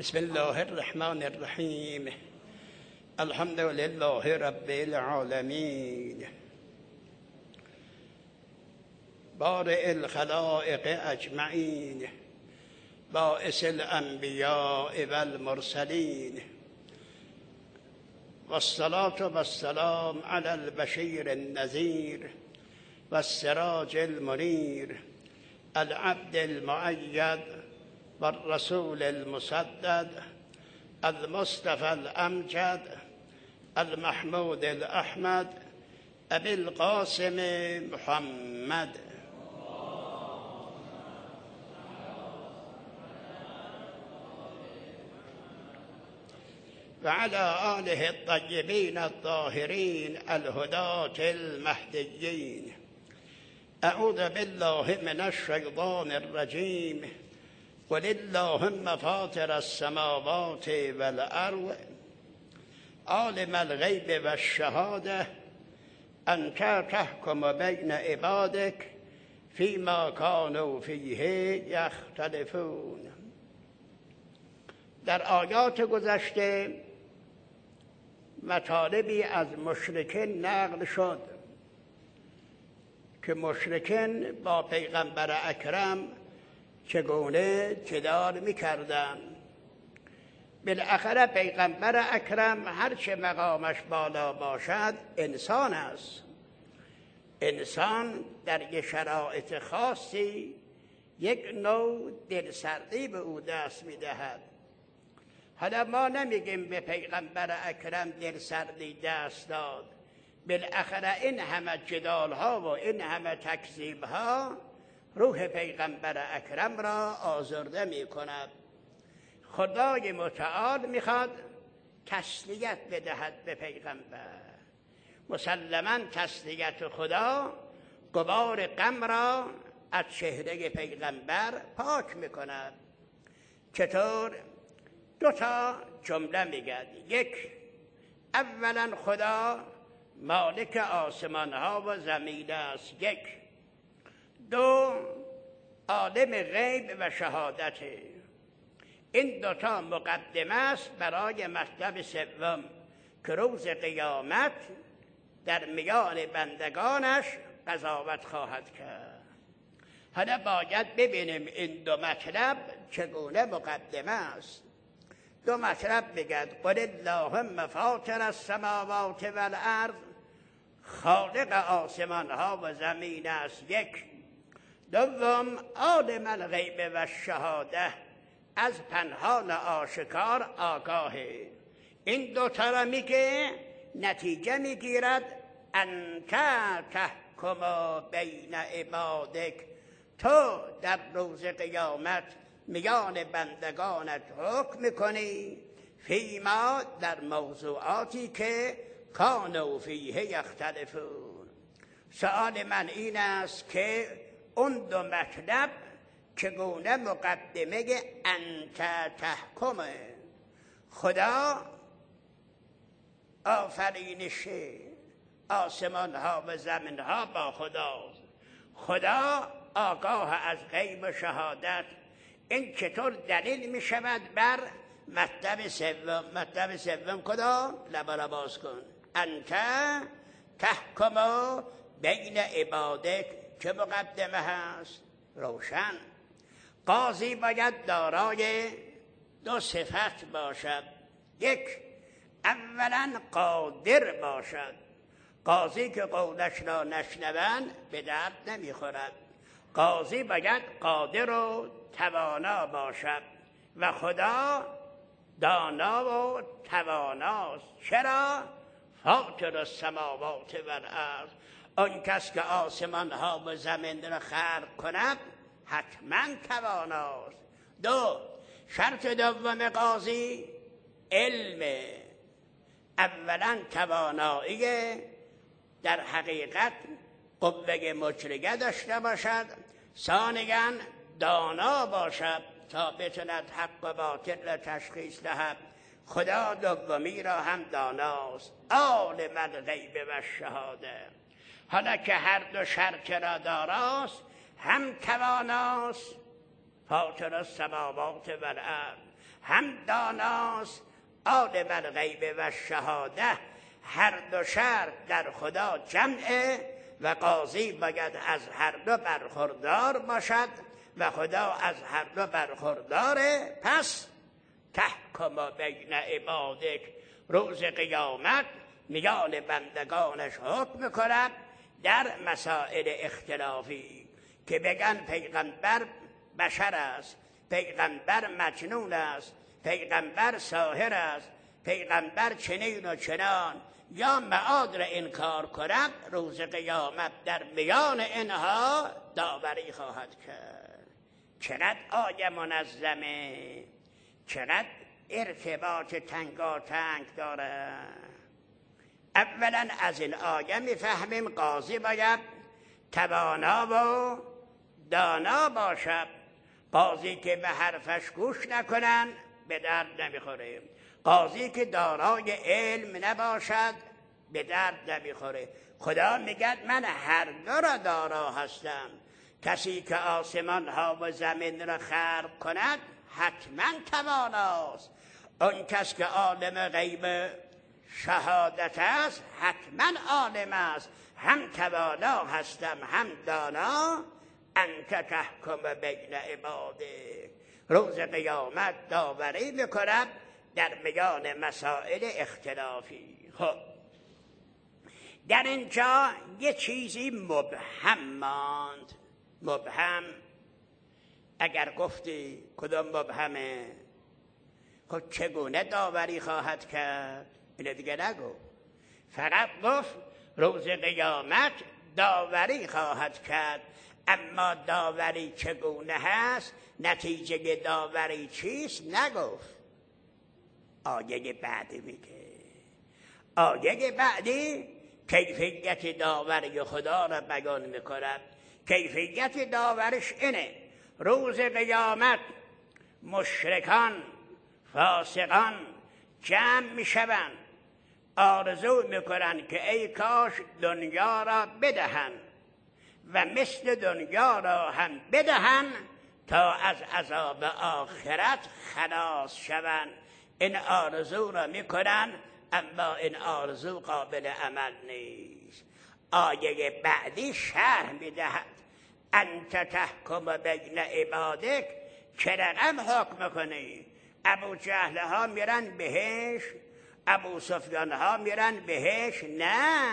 بسم الله الرحمن الرحیم. الحمد لله رب العالمین، بارئ الخلائق اجمعین، باعث الانبیاء والمرسلین، والصلاة والسلام علی البشیر النذیر والسراج المنیر، العبد المؤید والرسول المسدد، المصطفى الأمجد، المحمود الأحمد، أبي القاسم محمد. وعلى آله الطيبين الطاهرين الهداة المهديين. أعوذ بالله من الشيطان الرجيم. قل اللهم فاطر السماوات والأرض عالم الغيب والشهادة أنت تحكم بين عبادك فيما كانوا فيه يختلفون. در آیات گذشته مطالبی از مشرکین نقل شد که مشرکین با پیغمبر اکرم چگونه جدال می‌کردند. بالاخره پیغمبر اکرم هرچه مقامش بالا باشد انسان است. انسان در یک شرایط خاصی یک نوع دلسردی به او دست می‌دهد. حالا ما نمیگیم به پیغمبر اکرم دلسردی دست داد. بالاخره این همه جدال‌ها و این همه تکذیب‌ها روح پیغمبر اکرم را آزرده می کند. خدای متعال می خواد تسلیت بدهد به پیغمبر. مسلماً تسلیت خدا غبار غم را از چهره پیغمبر پاک می کند. چطور؟ دو تا جمله می گد. یک، اولا خدا مالک آسمان ها و زمین است. یک. دو، عالم غیب و شهادت. این دوتا مقدمه است برای مطلب سوم که روز قیامت در میان بندگانش قضاوت خواهد کرد. حالا باید ببینیم این دو مطلب چگونه مقدمه است. دو مطلب بگد قل اللهم فاطر السماوات والارض، خالق آسمان ها و زمین است. یک. دوم، عالم الغیب و شهاده، از پنهان آشکار آگاهه. این دو تا را میگه نتیجه میگیرد انت تحکم بین عبادک، تو در روز قیامت میان بندگانت حکم میکنی فیما، در موضوعاتی که کانوا فیه یختلفون. سؤال من این است که اون دو مطلب چگونه مقدمه انت تحکمه. خدا آفرینش آسمان ها و زمین ها با خداست. خدا آگاه از غیب و شهادت. این چطور دلیل می شود بر مطلب سوم؟ مطلب سوم کدام؟ لبا باز کن. انت تحکم بین عبادک، چه مقدمه هست؟ روشن. قاضی باید دارای دو صفت باشد. یک، اولا قادر باشد. قاضی که قولش را نشنوند به درد نمیخورد. قاضی باید قادر و توانا باشد و خدا دانا و تواناست. چرا؟ فاطر السماوات والارض، آن کس که آسمان ها و زمین را خلق کند حتما تواناست. دو، شرط دوم قاضی علم. اولا توانایی در حقیقت قوه مجریه داشته باشد. ثانیاً دانا باشد تا بتواند حق و باطل را تشخیص دهد. خدا دومی را هم داناست، عالم الغیب و شهاده. حالا که هر دو شرط را داراست، هم تواناست فاطر السماوات والارض، هم داناست، عالم الغیب و شهاده. هر دو شرط در خدا جمعه و قاضی باید از هر دو برخوردار باشد و خدا از هر دو برخورداره. پس تحکم بین عبادک، روز قیامت میان بندگانش حکم کند در مسائل اختلافی که بگن پیغمبر بشر است، پیغمبر مجنون است، پیغمبر ساحر است، پیغمبر چنین و چنان، یا معاد را انکار کند، روز قیامت در میان اینها داوری خواهد کرد. چقدر آیه منظمه، چقدر ارتباط تنگاتنگ داره. اولا از این آیه میفهمیم قاضی باید توانا و دانا باشد. قاضی که به حرفش گوش نکنن به درد نمیخوره. قاضی که دارای علم نباشد به درد نمیخوره. خدا میگه من هر دو را دارا هستم. کسی که آسمان ها و زمین را خلق کند حتما تواناست. اون کس که عالم غیب شهادت است حتما عالم است. هم توانا هستم هم دانا. انت تحکم بین عباده، روز قیامت داوری میکند در میان مسائل اختلافی. خب در اینجا یه چیزی مبهم ماند. مبهم اگر گفتی کدام مبهمه؟ خب چگونه داوری خواهد کرد؟ اینه دیگه نگو، فقط گفت روز قیامت داوری خواهد کرد. اما داوری چگونه هست، نتیجه داوری چیست نگفت. آیه بعدی میگه، آیه بعدی کیفیت داوری خدا را بیان میکند. کیفیت داورش اینه: روز قیامت مشرکان فاسقان جمع میشوند، آرزو میکنند که ای کاش دنیا را بدهند و مثل دنیا را هم بدهند تا از عذاب آخرت خلاص شوند. این آرزو را میکنن، اما این آرزو قابل عمل نیست. آیه بعدی شرح میدهد انت تحکم بین عبادک، چه رقم حکم کنی؟ ابو جهل ها میرن بهش، ابو سفیان ها میرن بهش. نه،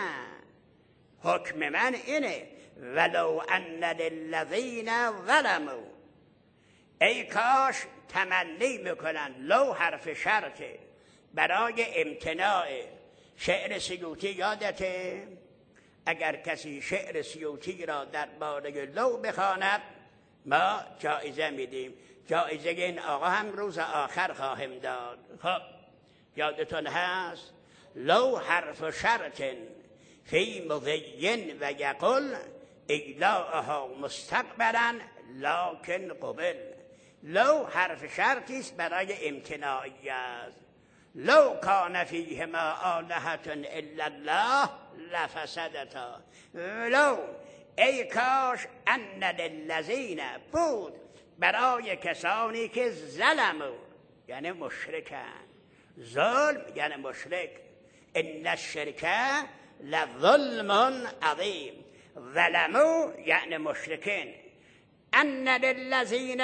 حکم من اینه ولو ان للذین ظلموا. ای کاش تمنی میکنن، لو حرف شرطه برای امتناع. شعر سیوطی یادته؟ اگر کسی شعر سیوطی را در باره لو بخواند ما جایزه میدیم. جایزه این آقا هم روز آخر خواهیم داد. خب یادتون هست لو حرف شرط فی مضین و یقل ایلاها مستقبلا لکن قبل. لو حرف شرطی است برای امتناعیت. لو کان فیهما آلهة الا الله لفسدتا. لو ای کاش ان للذین بود برای کسانی که ظلموا یعنی مشرکن. ظلم یعنی مشرک. ان الشرک لظلم عظیم. ظلموا یعنی مشرکین. ان للذین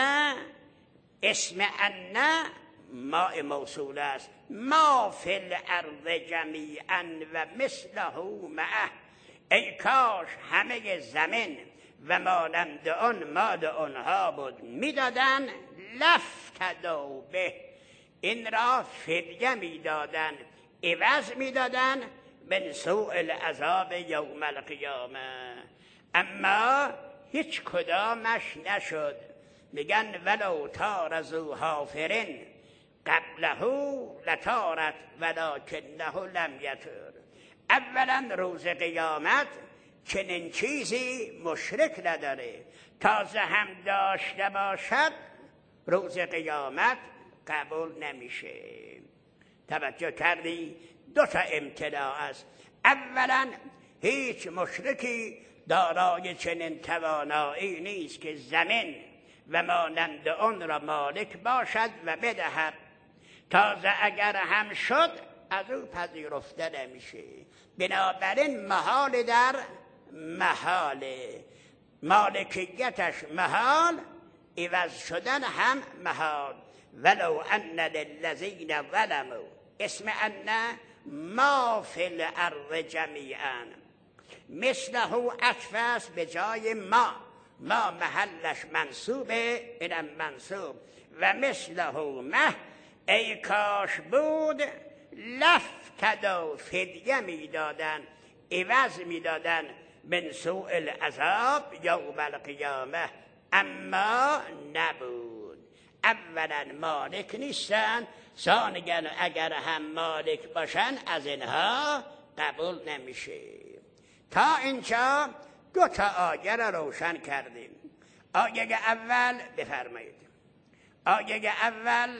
اسم ان ما موصول است. ما فی الارض جمیعا و مثله معه. ای کاش همه زمین و مانند آن مال آنها بود میدادن، لفتدوا به، این را فدیه میدادن، عوض میدادن من سوء العذاب یوم القیامه. اما هیچ کدامش نشد. میگن ولو تارزو حافرین قبله لتارت ولکنه لم یطر. اولا روز قیامت چنین چیزی مشرک نداره. تازه هم داشته باشد روز قیامت قبول نمیشه. توجه کردی؟ دو تا امتناع است. اولا هیچ مشرکی دارای چنین توانایی نیست که زمین و مانند آن را مالک باشد و بدهد. تازه اگر هم شد از او پذیرفته نمیشه. بنابراین محال در محاله، مالکیتش محال، عوض شدن هم محال. ولو ان للذین ظلموا، اسم ان ما فی الارض جمیعا، مثله عطف است به جای ما محلش منصوبه، اینم منصوب. و مثله مه، ای کاش بود، لفتدوا، فدیه میدادن، عوض میدادن، من سوء العذاب یوم القیامه، اما نبود. اولا مالک نیستن، ثانیا اگر هم مالک باشن از اینها قبول نمیشه. تا اینجا دو تا آیه را روشن کردیم. آیه اول بفرمایید. آیه اول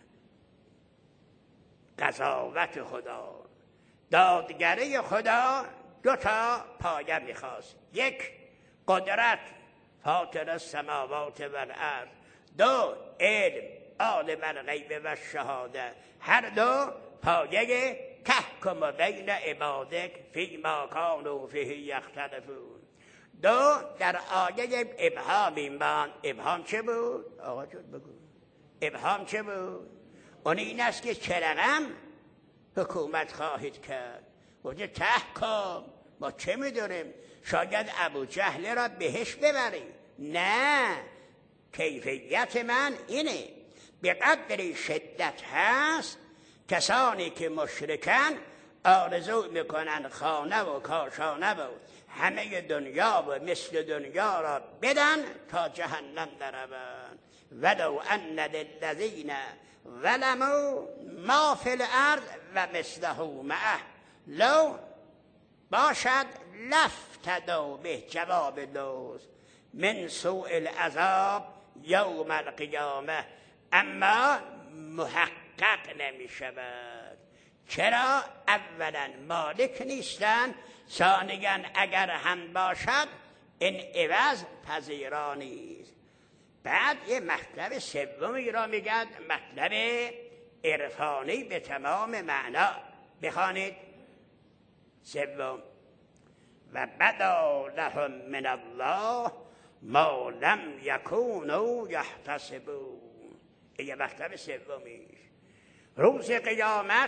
قضاوت خدا، دادگری خدا دو تا پایه میخواست. یک، قدرت فاطر السماوات والارض. دو، علم عالم الغیب و شهاده. هر دو پایه تحکم بین عبادک فی ما کانوا فیه یختلفون. دو، در آیه ابهام ایمان. ابهام چه بود؟ آقا جون بگو. ابهام چه بود؟ اون این است که چه رقم حکومت خواهید کرد؟ وجه تحکم، ما چه میدونیم؟ شاید ابو جهل را بهش ببریم. نه، کیفیت من اینه، به قدر شدت هست کسانی که مشرکن آرزو میکنن خانه و کاشانه و همه دنیا و مثل دنیا را بدن تا جهنم دروند. ولو ان للذین ظلموا ما فی الارض و مثله معه، لو باشد لفتدوا به، جواب لوز، من سوء العذاب یوم القیامه، اما محقق نمی شود. چرا؟ اولا مالک نیستن، ثانیا اگر هم باشد این عوض پذیرانی است. بعد یه مطلب سومی را میگن، مطلب عرفانی به تمام معنا. بخوانید. سوم، و بدا لهم من الله ما لم یکونوا یحتسبون. یه مطلب سومی، روز قیامت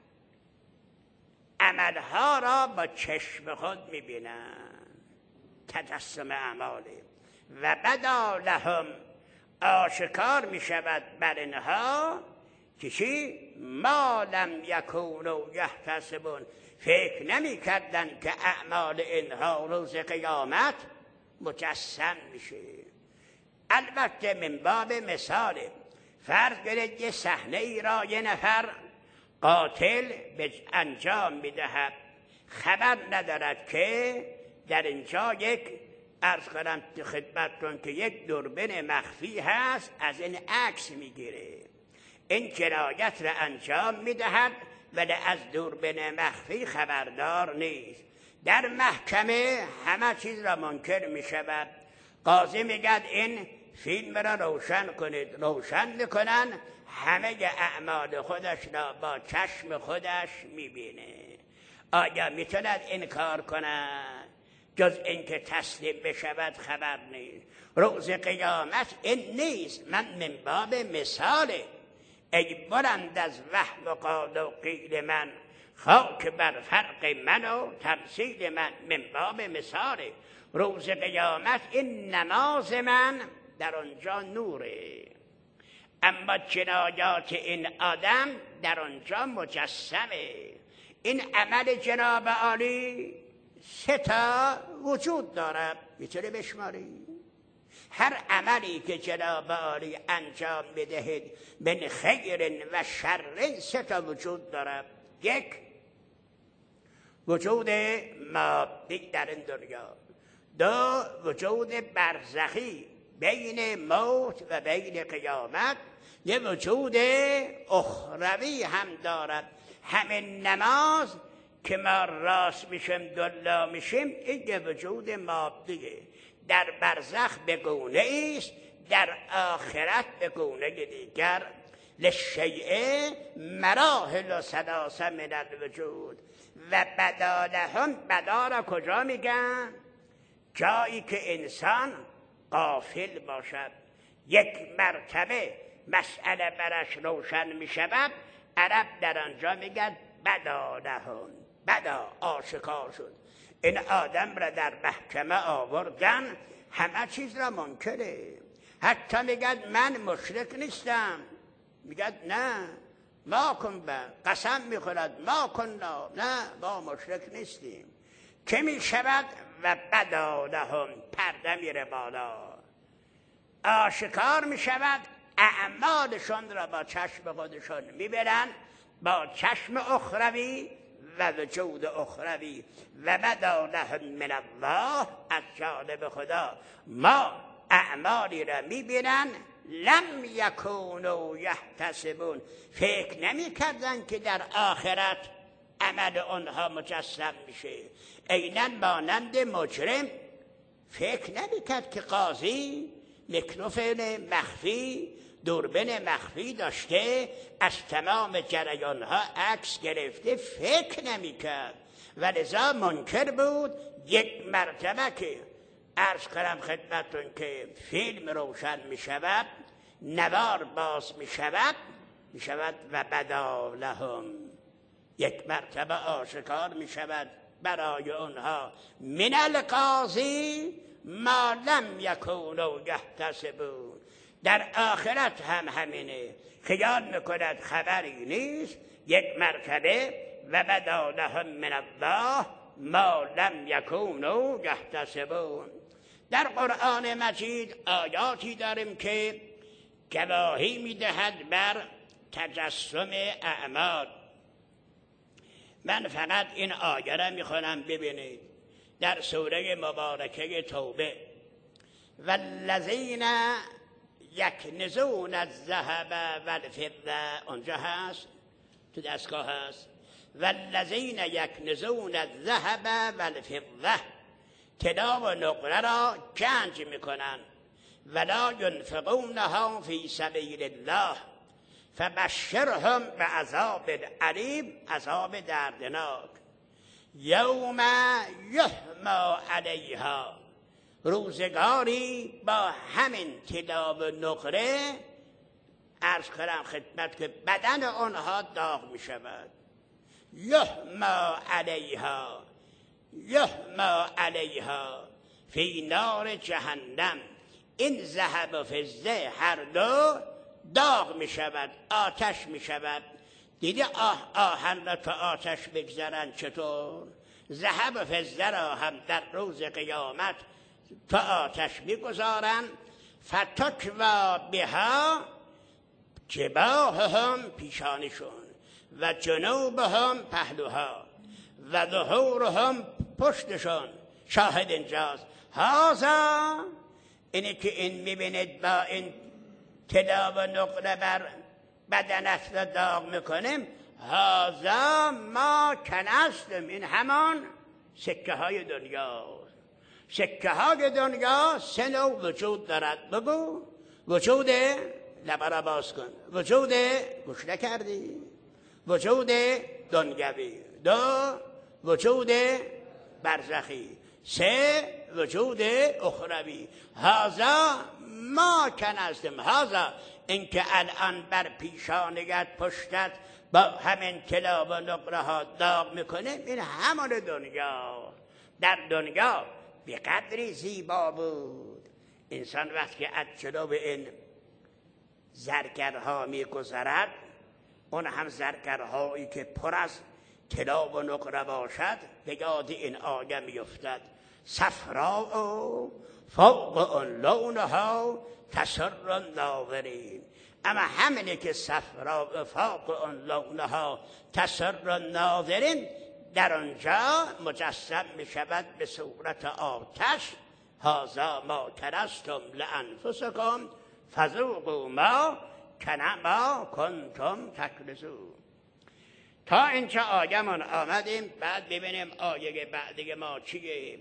عملها را با چشم خود میبینن، تجسم اعماله. و بدا لهم، آشکار میشود بر اینها که چی؟ ما لم یکونوا یحتسبون، فکر نمی کردن که اعمال اینها روز قیامت مجسم میشه. البته من باب مثاله، فرض کنید یه صحنه ای را یه نفر قاتل به انجام میدهد، خبر ندارد که در اینجا یک، عرض کنم خدمتتون که یک دوربین مخفی هست، از این عکس میگیره. این جنایت را انجام میدهد ولی از دوربین مخفی خبردار نیست. در محکمه همه چیز را منکر میشود. قاضی میگد این فیلم را روشن کنید، روشن میکنن، همه اعمال خودش را با چشم خودش میبینه. آیا میتوند این کار کنند؟ جز اینکه تسلیم بشود خبر نیست. روز قیامت این نیست. من باب مثاله، ای بلند از وهم و قال و قیل من، خاک بر فرق من و تمثیل من باب مثاله. روز قیامت این نماز من در آنجا نوره، اما جنایات این آدم در آنجا مجسمه. این عمل جناب عالی 3 تا وجود دارد، میتونه بشماری. هر عملی که جناب عالی انجام بدهید من خیر و شر 3 تا وجود دارد. 1، وجود مادی در این دنیا. 2، وجود برزخی بین موت و بین قیامت. یه وجود اخروی هم دارد. همین نماز که ما راست میشیم دلا میشیم، این یه وجود مادیه. در برزخ به گونه ایست، در آخرت به گونه دیگر. للشیء مراحل ثلاثه من الوجود و بدا لهم. بدا را کجا میگن؟ جایی که انسان غافل باشد، یک مرتبه مسئله برش روشن میشود، عرب در آنجا میگن بدا لهم، بدا آشکار شد. این آدم را در محکمه آوردن، همه چیز را منکره، حتی میگن من مشرک نیستم، میگن نه ما کن، قسم میخورد ما کننا، نه ما مشرک نیستیم. که میشود؟ و بدا لهم، پرده میره بالا، آشکار میشود، اعمالشون را با چشم خودشون میبرن، با چشم اخروی و وجود اخروی. و بدا لهم من الله، از جانب خدا ما اعمالی را میبینن لم یکونوا یحتسبون، فکر نمی کردن که در آخرت عمل آنها مجسم میشه. عیناً مانند مجرم فکر نمی کرد که قاضی میکروفون مخفی، دوربین مخفی داشته، از تمام جریانها عکس گرفته، فکر نمی کرد و لذا منکر بود. یک مرتبه که عرض کنم خدمتون که فیلم روشن می شود، نوار باز می شود و بدا لهم، یک مرتبه آشکار می شود برای اونها من القاضی ما لم یکونوا یحتسبون. در آخرت هم همینه، خیال میکند خبری نیست، یک مرتبه و بدا لهم من الله ما لم یکونوا یحتسبون. در قرآن مجید آیاتی داریم که گواهی میدهد بر تجسم اعمال. من فقط این آیه را میخوانم ببینید، در سوره مبارکه توبه: والذین یکنزون الذهب والفضه، اونجا هست تو دستگاه هست، والذین یکنزون الذهب والفضه، طلا و نقره را کنج میکنن، ولا ینفقونها فی سبیل الله فبشرهم بعذاب علیم، عذاب دردناک. یوم یحما علیها، روزگاری با همین طلا و نقره عرض کنم خدمت که بدن آنها داغ می شود. یحما علیها، یحما علیها فی نار جهنم، این ذهب و فضه هر دو داغ می شود، آتش می شود. دیدی آهن را تو آتش بگذارن چطور؟ ذهب و فضه را هم در روز قیامت تو آتش میگذارن. فتکوا بها جباههم، پیشانشون، و جنوبهم، پهلوها، و ظهورهم، پشتشون. شاهد اینجاست، هذا، اینه که این میبینید با این طلا و نقره بر بدنش را داغ میکنیم، هذا ما کنستم، این همان سکه های دنیا. سکه های دنیا سه نوع وجود دارد. بگو وجود، لبا را باز کن، وجود گوش نکردی، وجود دنیوی، دو وجود برزخی، سه وجود اخروی. هذا ما کنستم، هذا اینکه الان بر پیشانیت پشتت با همین طلا و نقره ها داغ میکنه، این همان دنیا. در دنیا به قدری زیبا بود، انسان وقتی از جلو این زرگرها میگذرد، اون هم زرگرهایی که پر از طلا و نقره باشد، به یاد این آیه میفتد: صفراء فوق اون لونها تسر الناظرین. اما همینه که صفراء فوق اون لونها تسر الناظرین، در آنجا مجسم می شود به صورت آتش. هذا ما کنستم لانفسکم فذوقوا ما کنتم تکنزون. تا اینجا آیه‌مون آمدیم، بعد ببینیم آیه بعدی ما چیه.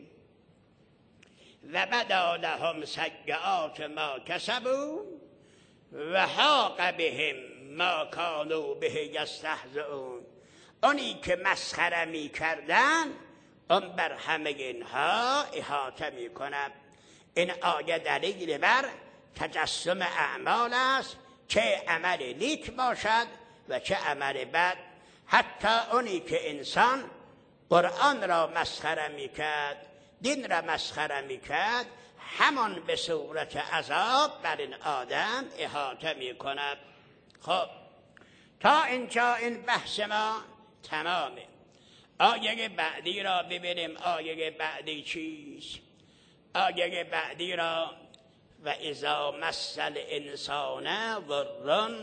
و بدا لهم سیئات ما کسبوا و حاق بهم ما کانوا به یستهزئون، اونی که مسخره می کردن اون بر همه اینها احاطه می کند. این آیه دلیل بر تجسم اعمال است، چه عمل نیک باشد و چه عمل بد. حتی اونی که انسان قرآن را مسخره میکرد، دین را مسخره میکرد، همان به صورت عذاب بر این آدم احاطه میکند. خب تا اینجا این بحث ما تمامه. آیه بعدی را ببینیم. آیه بعدی چیست؟ آیه بعدی را و اذا مس الانسان ضر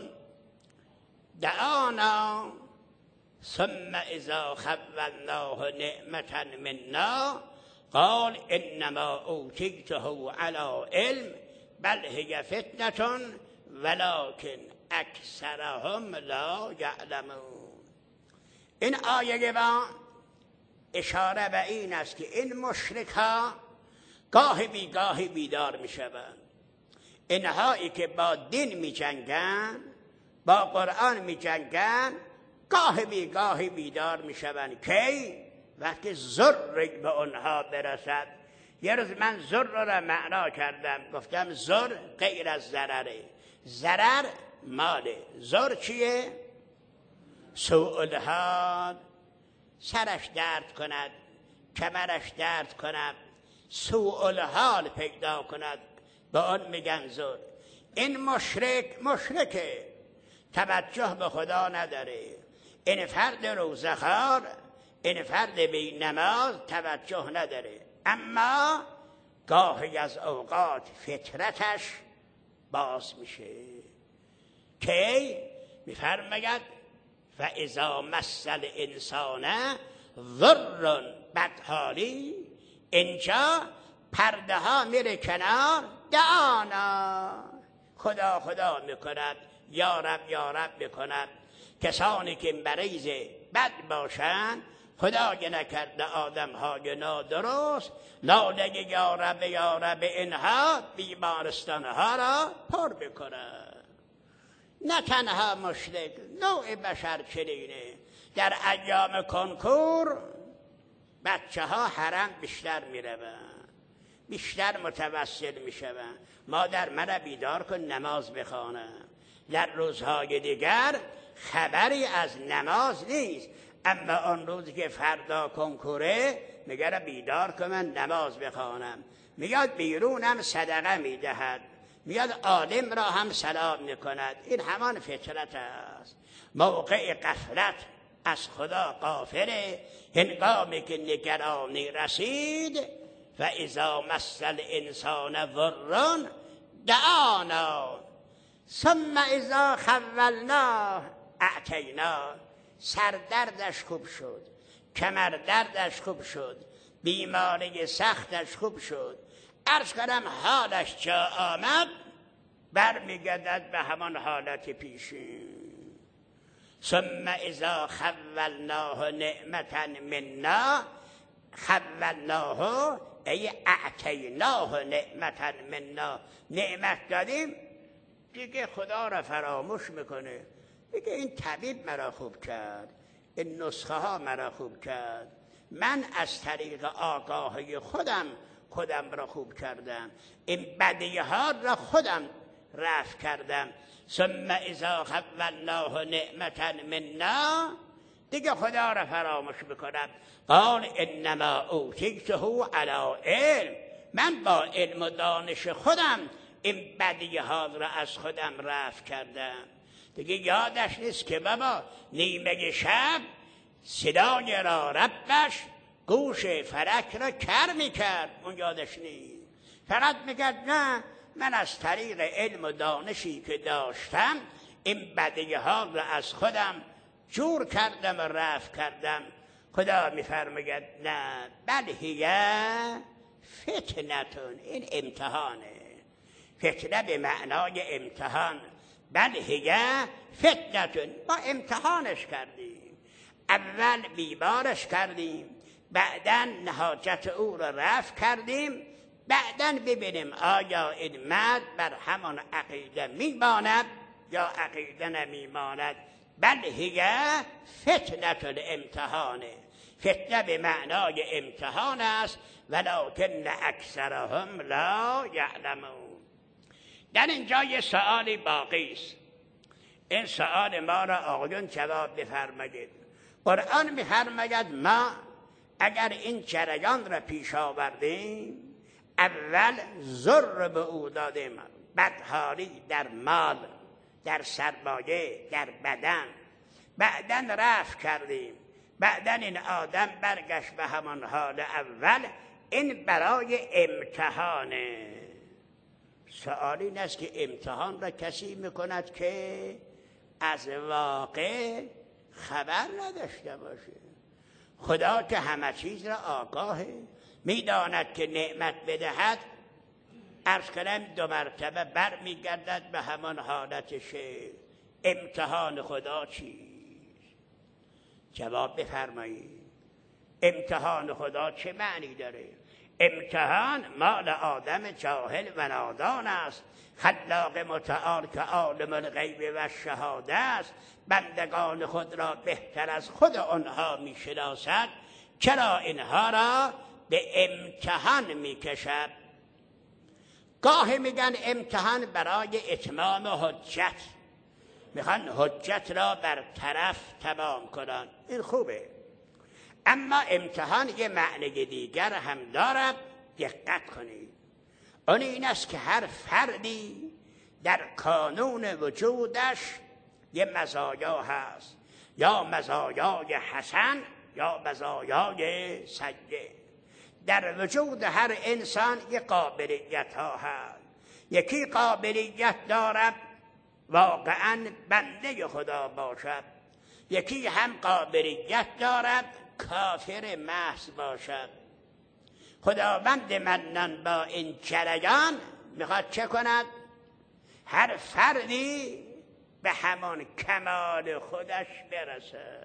دعانا ثم اذا خولناه نعمة منا قال انما اوتیته علی علم بل هی فتنة ولکن اکثرهم لا یعلمون. این آیه با اشاره به این است که این مشرک‌ها گاهی بیگاهی بیدار می شوند. اینهایی که با دین می جنگن، با قرآن می جنگن، گاهی بیگاهی بیدار می شوند. کی؟ وقتی ضر به اونها برسد. یه روز من ضر را معنا کردم، گفتم ضر غیر از ضرره. ضرر ماله، ضر چیه؟ سوء الحال، سرش درد کند، کمرش درد کند، سوء الحال پیدا کند، به آن میگن ضر. این مشرکه، توجه به خدا نداره. این فرد روزخوار، این فرد بی نماز توجه نداره، اما گاهی از اوقات فطرتش باز میشه. کی؟ میفرماید فاذا مس الانسان ضر، بدحالی. اینجا پرده ها میره کنار، دعانا، خدا خدا میکند، یا رب یا رب میکند. کسانی که مریض بد باشند، خدای نکرده آدم های نادرست، ناله یا رب اینها بیمارستان ها را پر میکنند. نه تنها مشرک، نوع بشر چنینه. در ایام کنکور بچه ها حرم بیشتر میروند، بیشتر متوسل میشوند. مادر منو بیدار کن نماز بخوانم. در روزهای دیگر خبری از نماز نیست، اما آن روزی که فردا کنکوره میگه بیدار کن من نماز بخوانم. میاد بیرونم صدقه میدهد، میاد عالم را هم سلام میکند. این همان فطرت است. موقع غفلت از خدا غافله. هنگامی که نگرانی رسید، فاذا مس الانسان ضر دعانا ثم اذا خولناه اعطیناه. سردردش خوب شد، کمردردش خوب شد، بیماری سختش خوب شد، عرض کنم حالش جا آمد، برمیگردد به همان حالت پیشین. ثم اذا خولناه نعمة منا، خولناه ای اعطیناه نعمة منا، نعمت دادیم دیگه خدا را فراموش میکنه. دیگه این طبیب مرا خوب کرد، این نسخه ها مرا خوب کرد، من از طریق آگاهی خودم را خوب کردم، این بدی ها را خودم رفع کردم. ثم اذا خولناه نعمة منا، دیگه خدا را فراموش میکنم. قال انما اوتیته علی علم، من با علم و دانش خودم این بدی ها را از خودم رفع کردم. دیگه یادش نیست که بابا نیمه شب صدای را ربش گوش فلک را کر میکرد، اون یادش نیست. فقط میگد نه، من از طریق علم و دانشی که داشتم این بدی ها را از خودم جور کردم و رفع کردم. خدا میفرماید نه، بل هی فتنتون، این امتحانه. فتنه به معنای امتحان. بل هی فتنتون، ما امتحانش کردیم. اول بیمارش کردیم، بعداً حاجت او را رفع کردیم، بعداً ببینیم آیا این مرد بر همان عقیده میماند یا عقیده نمیماند. بل هی فتنة الامتحان، فتنه به معنای امتحان است، ولکن اکثرهم لا یعلمون. در اینجا یه سؤالی باقی است. این سؤال ما را آقایون جواب بفرمایید. قرآن می‌فرماید ما اگر این جریان را پیش آوردیم، اول ضر به او دادیم، بدحالی در مال، در سرمایه، در بدن، بعدن رفع کردیم، بعدن این آدم برگشت به همان حال اول. این برای امتحانه. سؤال این است که امتحان را کسی میکند که از واقع خبر نداشته باشه. خدا که همه چیز را آگاهه، میداند که نعمت بدهد، عرض کنم 2 مرتبه بر میگردد به همان حالتش. امتحان خدا چیست؟ جواب بفرمایید. امتحان خدا چه معنی داره؟ امتحان مال آدم جاهل و نادان است. خلاق متعال که عالم الغیب و شهاده است، بندگان خود را بهتر از خود آنها میشناسد. چرا اینها را به امتحان میکشد؟ گاهی میگن امتحان برای اتمام حجت، میخوان حجت را بر طرف تمام کنن. این خوبه، اما امتحان یه معنی دیگر هم دارد. دقت کنید. اون این است که هر فردی در کانون وجودش یه مزایا هست، یا مزایای حسن یا مزایای سیء. در وجود هر انسان یه قابلیت ها هست. یکی قابلیت دارد واقعا بنده خدا باشد، یکی هم قابلیت دارد کافر محض باشد. خداوند منان با این جریان میخواد چه کند؟ هر فردی به همان کمال خودش برسه.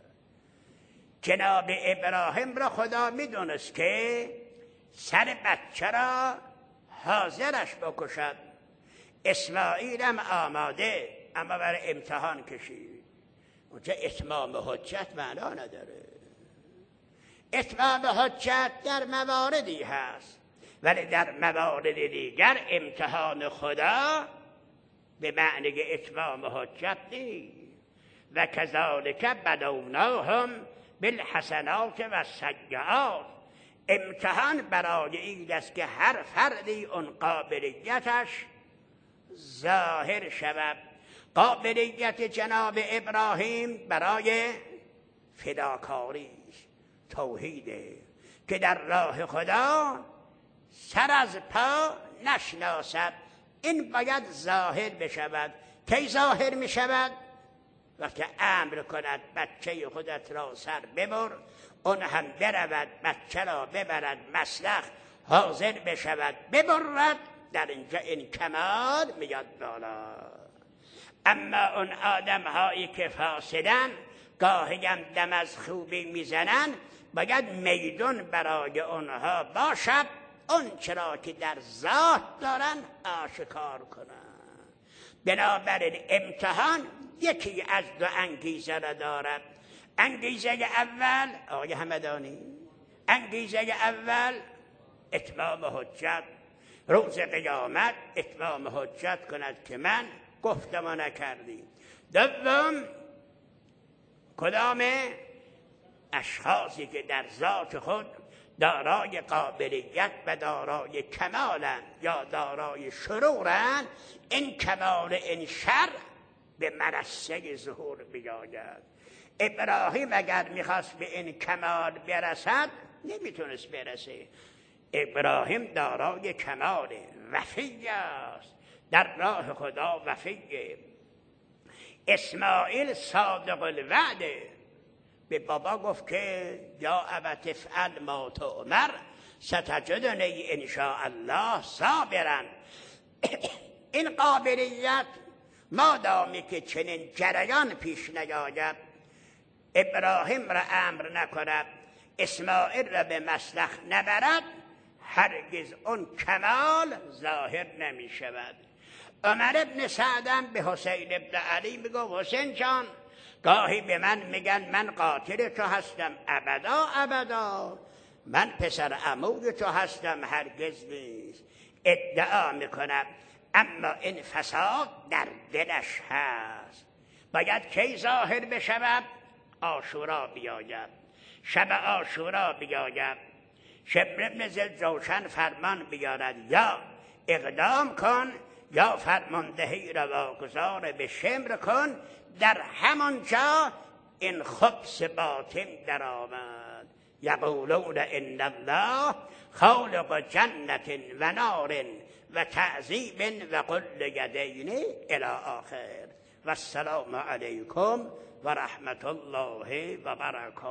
جناب ابراهیم را خدا میدونست که سر بچه را حاضرش بکشد. اسماعیل هم آماده، اما برای امتحان کشید. اونجا اتمام حجت معنا نداره. اتمام حجت در مواردی هست، ولی در موارد دیگر امتحان خدا به معنی اتمام حجت نیست. و کذالک بلوناهم بالحسنات و السیئات. امتحان برای این است که هر فردی اون قابلیتش ظاهر شود. قابلیت جناب ابراهیم برای فداکاری، توحیده، که در راه خدا سر از پا نشناسد. این باید ظاهر بشود. کی ظاهر می شود؟ وقتی امر کند بچه خودت را سر ببر، اون هم برود بچه را ببرد مسلخ، حاضر بشود ببرد. در اینجا این کمال میاد بالا. اما اون آدم هایی که فاسدن، گاهی هم دم از خوبی میزنن، باید میدون برای اونها باشد اون چرا که در ذات دارن آشکار کنن. بنابراین امتحان یکی از 2 انگیزه را دارد. انگیزه اول آقای همدانی، انگیزه اول اتمام حجت. روز قیامت اتمام حجت کند که من گفتم و نکردی. دوم، کدام اشخاصی که در ذات خود دارای قابلیت و دارای کمالند یا دارای شرورند، این کمال این شر به منصه ظهور بیاید. ابراهیم اگر میخواست به این کمال برسد نمیتونست برسه. ابراهیم دارای کمال وفی است، در راه خدا وفیه. اسماعیل صادق الوعده، به بابا گفت که یا ابت افعل ما تؤمر ستجدنی ان شاء الله صابرا. این قابلیت مادامی که چنین جریان پیش نیاید، ابراهیم را امر نکند، اسماعیل را به مسلخ نبرد، هرگز اون کمال ظاهر نمی شود. عمر ابن سعدم به حسین ابن علی میگو حسین جان گاهی به من میگن من قاتل تو هستم، ابدا ابدا، من پسر عموی تو هستم، هرگز نیست. ادعا میکنم اما این فساد در دلش هست. باید کی ظاهر بشود؟ عاشورا بیاید، شب عاشورا بیاید، شبر ابن ذوالجوشن فرمان بیارد یا اقدام کن یا فرماندهی را واگذار به شمر کن. در همانجا این خبث باطن در آمد. یقولون ان الله خالق جنت و نار و تعذیب و قل یدین الی آخر. و السلام علیکم و رحمت الله و برکاته.